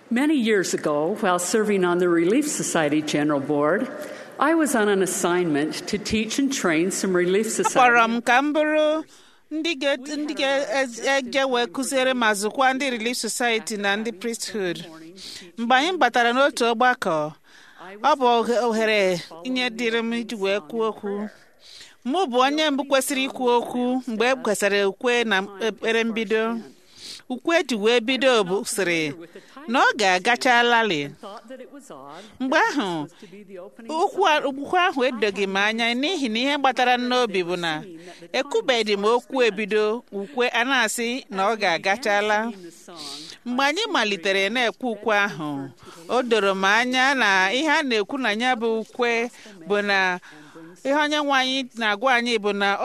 Many years ago, while serving on the Relief Society General Board, I was on an assignment to teach and train some Relief Society. Akpọrọ m ka m bụrụ ndị ga-eje wee kụziere ma zụkwa ndị Relief Society na ndị Priesthood. Mgbe anyị batara n'otu ọgbakọ, ọ bụ ohere inye dịrị m iji wee kwuo okwu. Mụ bụ onye mbụ kwesịrị ikwu okwu mgbe e kwesịrị ukwe na ekpere mbido. Ukwe ji wee bido bụ sịrị na ọ ga-agachalali. Mgbe ahụ ukwe ahụ edoghị m anya n'ihi na ihe gbatara n'obi bụ na ekwubeghị m okwu ebido ukwe a na-asị na ọ ga-agachala. Mgbe anyị malitere na-ekwu ukwe ahụ, o doro m anya na ihe a na-ekwu na ya bụ ukwe bụ na ihe onye nwe anyị na-agwa anyị bụ na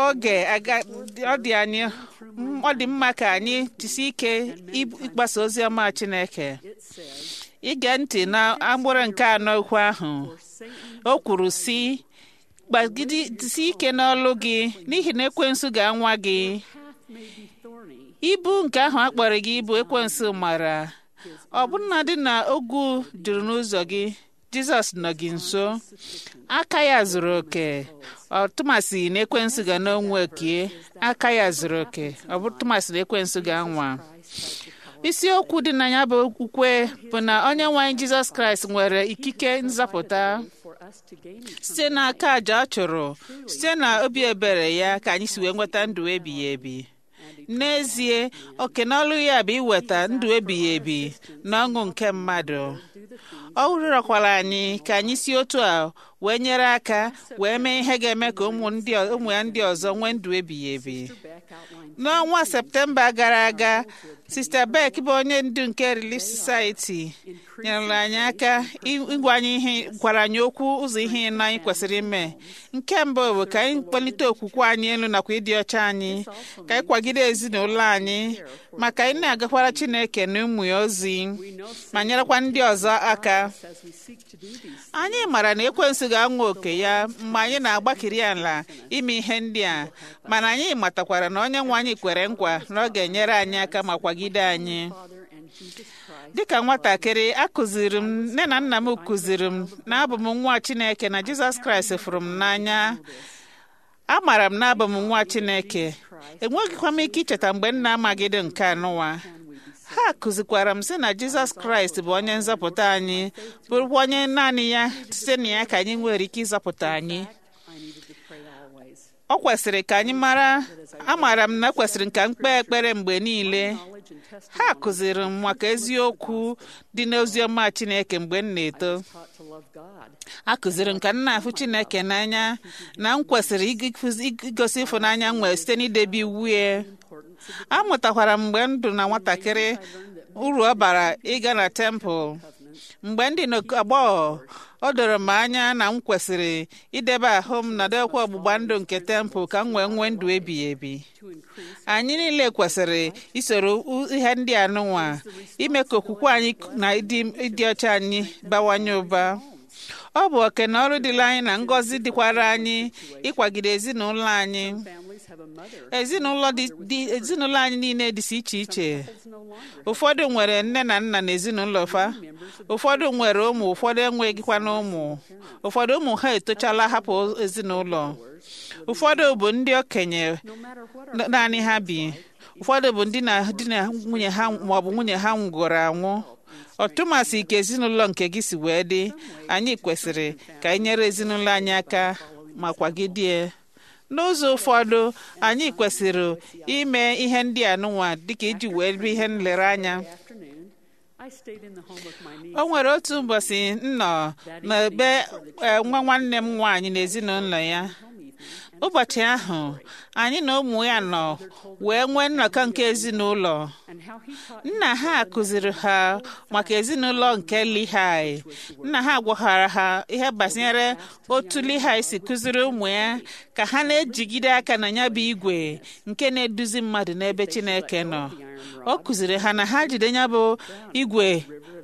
ọ dị mma ka anyị jisi ike ịgbasa ozi ọma Chineke. Ige ntị na agbụrụ nke anọ okwu ahụ, o kwuru sị, gbagidesi ike n'ọlụ gị n'ihi na ekwensu ga-anwa gị. Ibu nke ahụ akpọrọ gị ibu ekwensu mara, ọbụnadị na ogwu juru n'ụzọ gị, Jizọs nọ gị nso, aka ya zuru oke. Ọtụmasị na ekwensu ga n'onwe okie, aka ya zuru oke, ọbụtụmasị na ekwensu ga-anwa. Isiokwu dị na ya bụ ukwe bụ na onye nwe anyị Jizọs Kraịst nwere ikike nzọpụta site n'aka aja ọ chụrụ, site na obi ebere ya ka anyị si wee nweta ndụ ebighị ebi. N'ezie, oke n'ọlụ ya bụ iweta ndụ ebighị ebi na ọṅụ nke mmadụ. Ọ rịọkwara anyị ka anyị si otu a wee nyere aka wee mee ihe ga-eme ka ụmụ ya ndị ọzọ nwee ndụ ebighị ebi. N'ọnwa Septemba gara aga, Sister Beck bụ onye ndu nke Relief Society nyere anyị aka ịgwa anyị ihe, gwara anyị okwu ụzọ ihe ịnọ anyị kwesịrị ime. Nke mbụ bụ ka anyị kpalite okwukwe anyị elu nakwa ịdị ọcha anyị, ka anyị kwagide ezinụlọ anyị, maka anyị na-agakwara Chineke na ụmụ ya ozi ma nyerekwa ndị ọzọ aka. Anyị mara na ekwensu ga-anwa oke ya mgbe anyị na-agbakiri ala ime ihe ndị a, mana anyị matakwara na onye nwe anyị kwere nkwa na ọ ga-enyere anyị aka ma kwagide anyị. Dịka nwatakịrị, akụziri m, nne na nna m kụziri m na abụ m nwa Chineke na Jizọs Kraịst fụrụ m n'anya. Amara m na abụ m nwa Chineke. Enweghịkwa m ike icheta mgbe nna amagide nke anụwa. Ha kụzikwara m sị na Jizọs Kraịst bụ onye nzọpụta anyị, bụrụkwa onye naanị ya site na ya ka anyị nwere ike ịzọpụta anyị. Ọ kwesịrị ka anyị mara, amara m na kwesịrị ka m kpee ekpere mgbe niile. Ha kụziri m maka eziokwu dị n'oziọma Chineke mgbe m na-eto. A kụziri m ka m na-afụ Chineke n'anya na m kwesịrị igosi ịfụnanya nwere site n'idebe iwu ya. Amụtakwara m mgbe ndụ na nwatakịrị uru ọ bara ịga na tempụl. Mgbe ndị agbọghọ, ọ doro m anya na m kwesịrị idebe ahụ m na dekwa ọgbụgba ndụ nke tempụl ka m wee nwee ndụ ebighị ebi. Anyị niile kwesịrị isoro ihe ndị anụnwa ime ka okwukwe anyị na ịdị ọcha anyị bawanye ụba. Ọ bụ oke na ọrụ dịla anyị na ngọzi dịkwara anyị ịkwagide ezinụlọ anyị. Ezinụlọ anyị niile dịsi iche iche. Ụfọdụ nwere nne na nna na ezinụlọ fa, ụfọdụ nwere ụmụ, ụfọdụ enweghịkwa na ụmụ, ụfọdụ ụmụ ha etochala hapụ ezinụlọ, ụfọdụ bụ ndị okenye naanị ha bi, ụfọdụ bụ ndị na di na nwunye ha maọbụ nwunye ha nwụgoro anwụ. Ọtụmasị ka ezinụlọ nke gị si wee dị, anyị kwesịrị ka anyị nyere ezinụlọ anyị aka ma kwagidie. N'ụzọ ụfọdụ, anyị kwesịrị ime ihe ndị anụnwa dịka iji wee bụ ihe nlereanya. O nwere otu ụbọchị m nọ n'ebe nwa nwanne m nwaanyị na ezinụlọ ya. Ụbọchị ahụ, anyị na ụmụ ya nọ wee nwee nnọkọ nke ezinụlọ. Nna ha kụziri ha maka ezinụlọ nke Lihai. Nna ha gwakwara ha ihe gbasara otu Lihai si kụziri ụmụ ya ka ha na-ejigide aka na ya bụ igwe nke na-eduzi mmadụ n'ebe Chineke nọ. Ọ kụziri ha na ha jide ya bụ igwe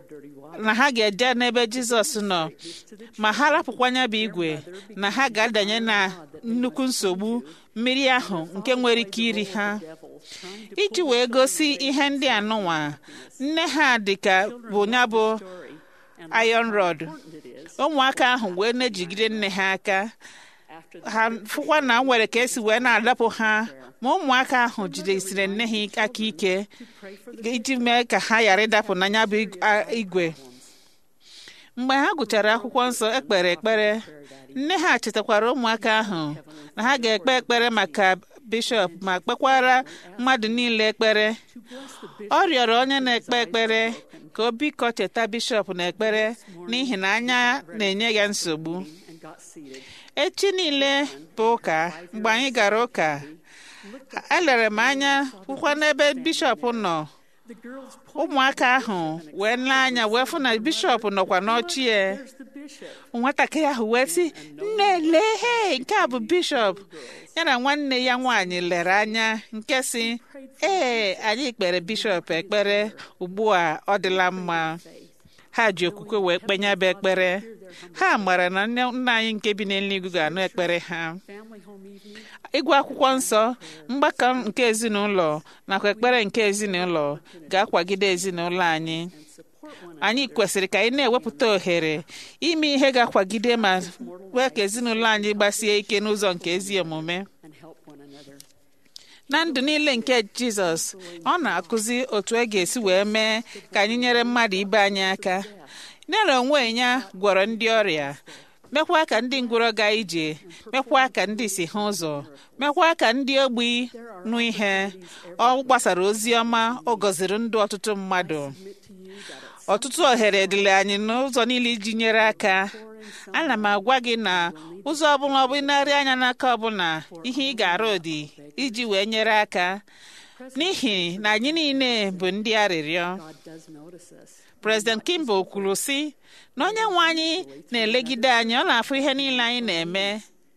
na ha ga-eje n'ebe Jizọs nọ ma ha rapụkwa nya bụ igwe na ha ga-adanye na nnukwu nsogbu mmiri ahụ nke nwere ike iri ha. Iji wee gosi ihe ndị anụnwa, nne ha dịka bụ nya bụ iron rod. Ụmụaka ahụ wee na-ejigide nne ha aka, ha fụkwa na nwere ka esi wee na-adapụ ha, ma ụmụaka ahụ jidesiri nne ha aka ike iji mee ka ha ghara ịdapụ na ya bụ igwe. Mgbe ha gụchara akwụkwọ nsọ ekpere ekpere, nne ha chetakwara ụmụaka ahụ na ha ga-ekpe ekpere maka bishọp ma kpekwara mmadụ niile ekpere. Ọ rịọrọ onye na-ekpe ekpere ka o biko cheta bishọp na ekpere n'ihi na anya na-enye ya nsogbu. Echi niile bụ ụka. Mgbe anyị gara ụka, elere m anya hụkwa n'ebe bishọp nọ. Ụmụaka ahụ wee lee anya wee fụ na bishọp nọkwa n'ochie. Nwatakịrị ahụ wee sị, nne lee, he, nke a bụ bishọp. Ya na nwanne ya nwaanyị lere anya nke sị, ee, anyị kpere bishọp ekpere, ugbu a ọ dịla mma. Ha ji okwukwe wee kpenye bụ ekpere. Ha mara na nna anyị nke bi n'eluigwe ga-anụ ekpere ha. Ịgụ akwụkwọ nsọ, mgbakọ nke ezinụlọ nakwa ekpere nke ezinụlọ ga-akwagide ezinụlọ anyị. Anyị kwesịrị ka anyị na-ewepụta ohere ime ihe ga-akwagide ma wee ka ezinụlọ anyị gbasie ike n'ụzọ nke ezi omume. Na ndụ niile nke Jizọs, ọ na-akụzi otu e ga-esi wee mee ka anyị nyere mmadụ ibe anyị aka. Nyere onwe ya gwọrọ ndị ọrịa, mekwa ka ndị ngwụrọ gaa ije, mekwa ka ndị si ha ụzọ, mekwa ka ndị ogbi nụ ihe. Ọ gbasara ozi ọma, ọ gọziri ndụ ọtụtụ mmadụ. Ọtụtụ ohere dịrị anyị n'ụzọ niile iji nyere aka. Ana m agwa gị na ụzọ ọbụla ọ bụ ịnarị anya n'aka ọbụla ihe ị ga-arụ dị iji wee nyere aka, n'ihi na anyị niile bụ ndị arịrịọ. President Kimball kwuru sị na onye nwe anyị na-elegide anyị, ọ na-afụ ihe niile anyị na-eme.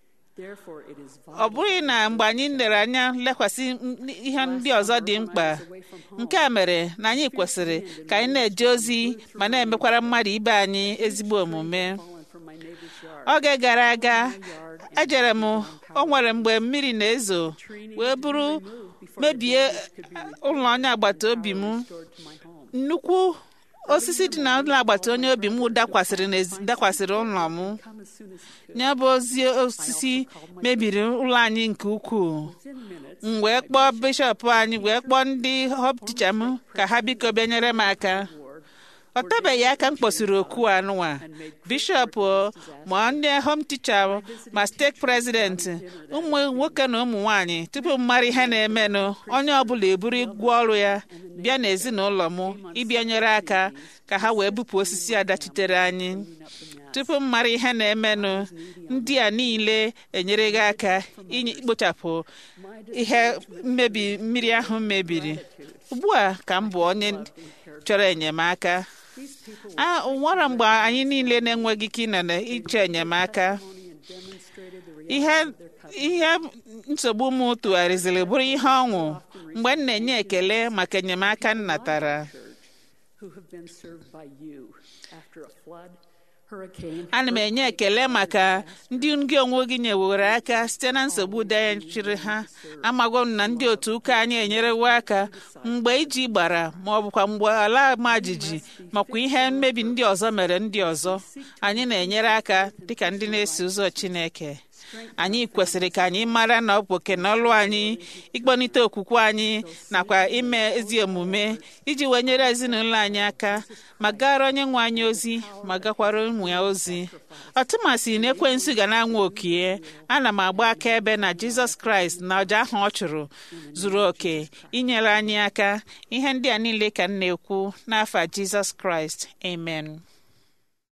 Ọ bụghị na mgbe anyị lere anya lekwasị ihe ndị ọzọ dị mkpa. Nke a mere na anyị kwesịrị ka anyị na-eje ozi ma na-emekwara mmadụ ibe anyị ezigbo omume. Oge gara aga, ejere m, o nwere mgbe mmiri na-ezo wee bụrụ mebie ụlọ onye agbata obi m. Nnukwu osisi dị na ụlọ agbata onye obi m dakwasịrị ụlọ m. Ya bụ ozi osisi mebiri ụlọ anyị nke ukwuu. M wee kpọọ bishọp anyị, wee kpọọ ndị home teacher m ka ha biko bịa nyere m aka. Ọ tebeghị aka m kpọsiri oku anụnwa, bishọp ma ndị home teacher ma steeti president, ụmụ nwoke na ụmụ nwaanyị, tupu m mara ihe na-emenụ, onye ọbụla eburu igwe ọrụ ya bịa n'ezinụlọ m ịbịa nyere aka ka ha wee bupụ osisi a dachitere anyị. Tupu m mara ihe na-emenụ, ndị a niile enyere gị aka ikpochapụ ihe mmebi mmiri ahụ mebiri. Ugbu a ka m bụ onye chọrọ enyemaka. Nwere mgbe anyị niile na-enweghị ike ịnọ n'iche enyemaka. Ihe nsogbu m tụgharịziri bụrụ ihe ọṅụ mgbe m na-enye ekele maka enyemaka m natara. Ana m enye ekele maka ndị gị onwe gị nyewere aka site na nsogbu dachiri ha. Amago m na ndị otu ụka anyị enyerewo aka mgbe iji gbara, ma ọ bụkwa mgbe ala ma jijiji makwa ihe mmebi ndị ọzọ mere ndị ọzọ. Anyị na-enyere aka dịka ndị na-eso ụzọ Chineke. Anyị kwesịrị ka anyị mara na ọ bụ oke n'ọlụ anyị ịkpọnite okwukwe anyị nakwa ime ezi omume iji wee nyere ezinụlọ anyị aka, ma gara onye nwe anyị ozi ma gakwara ụmụ ya ozi. Ọtụmasị na ekwensu ga na-anwa okie, ana m agba akaebe na Jizọs Kraịst na ọja ahụ ọ chụrụ zuru oke inyere anyị aka. Ihe ndị a niile ka m na-ekwu n'afa Jizọs Kraịst. Amen.